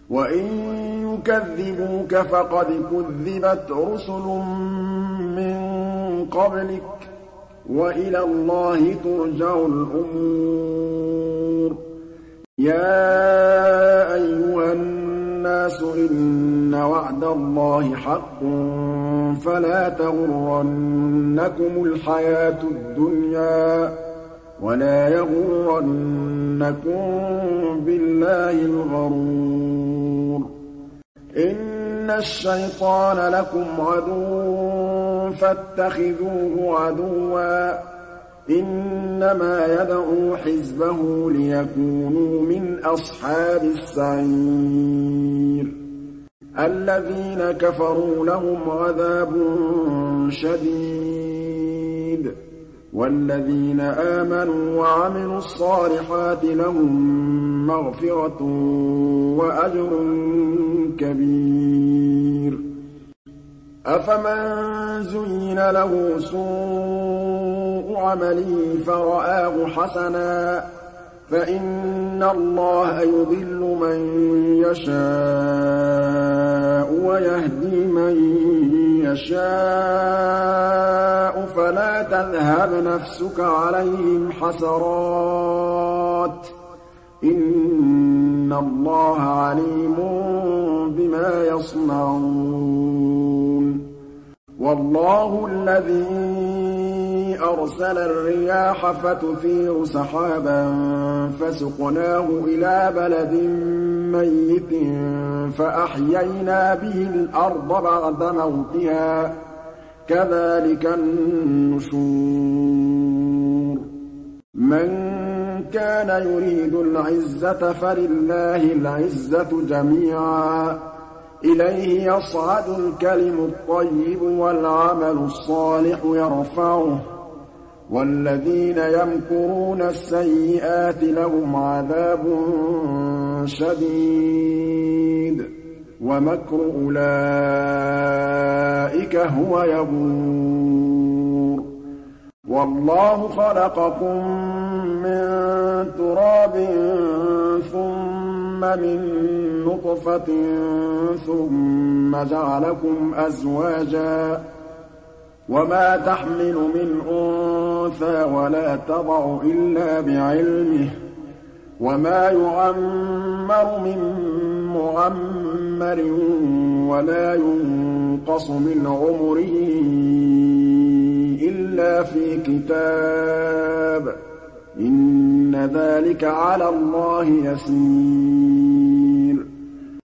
وَإِن يُكَذِّبُوكَ فَقَدْ كُذِّبَتْ رُسُلٌ مِّن قَبْلِكَ ۚ وَإِلَى اللَّهِ تُرْجَعُ الْأُمُورُ يَا أَيُّهَا النَّاسُ إِنَّ وَعْدَ اللَّهِ حَقٌّ فَلَا تَغُرَّنَّكُمُ الْحَيَاةُ الدُّنْيَا وَلَا يَغُرَّنَّكُم بِاللَّهِ الْغَرُورُ إِنَّ الشَّيْطَانَ لَكُمْ عَدُوٌّ فَاتَّخِذُوهُ عَدُوًّا ۚ إِنَّمَا يَدْعُو حِزْبَهُ لِيَكُونُوا مِنْ أَصْحَابِ السَّعِيرِ الَّذِينَ كَفَرُوا لَهُمْ عَذَابٌ شَدِيدٌ وَالَّذِينَ آمَنُوا وَعَمِلُوا الصَّالِحَاتِ لَهُم مَّغْفِرَةٌ وَأَجْرٌ كَبِيرٌ أَفَمَن زُيِّنَ لَهُ سُوءُ عَمَلِهِ فَرَآهُ حَسَنًا فَإِنَّ اللَّهَ يُضِلُّ مَن يَشَاءُ وَيَهْدِي مَن يَشَاءُ فَلَا تَذْهَبْ نَفْسُكَ عَلَيْهِمْ حَسَرَاتٍ ۚ إِنَّ اللَّهَ عَلِيمٌ بِمَا يَصْنَعُونَ وَاللَّهُ الَّذِي أَرْسَلَ الرِّيَاحَ فَتُثِيرُ سَحَابًا فَسُقْنَاهُ إِلَىٰ بَلَدٍ مَّيِّتٍ فَأَحْيَيْنَا بِهِ الْأَرْضَ بَعْدَ مَوْتِهَا ۚ كَذَٰلِكَ النُّشُورُ مَن كَانَ يُرِيدُ الْعِزَّةَ فَلِلَّهِ الْعِزَّةُ جَمِيعًا ۚ إِلَيْهِ يَصْعَدُ الْكَلِمُ الطَّيِّبُ وَالْعَمَلُ الصَّالِحُ يَرْفَعُهُ ۚ وَالَّذِينَ يَمْكُرُونَ السَّيِّئَاتِ لَهُمْ عَذَابٌ شَدِيدٌ ۖ وَمَكْرُ أُولَٰئِكَ هُوَ يَبُورُ وَاللَّهُ خَلَقَكُم مِّن تُرَابٍ ثُمَّ مِن نُّطْفَةٍ ثُمَّ جَعَلَكُمْ أَزْوَاجًا ۚ وَمَا تَحْمِلُ مِنْ أُنثَىٰ وَلَا تَضَعُ إِلَّا بِعِلْمِهِ ۚ وَمَا يُعَمَّرُ مِن مُّعَمَّرٍ وَلَا يُنقَصُ مِنْ عُمُرِهِ إِلَّا فِي كِتَابٍ ۚ إِنَّ ذَٰلِكَ عَلَى اللَّهِ يَسِيرٌ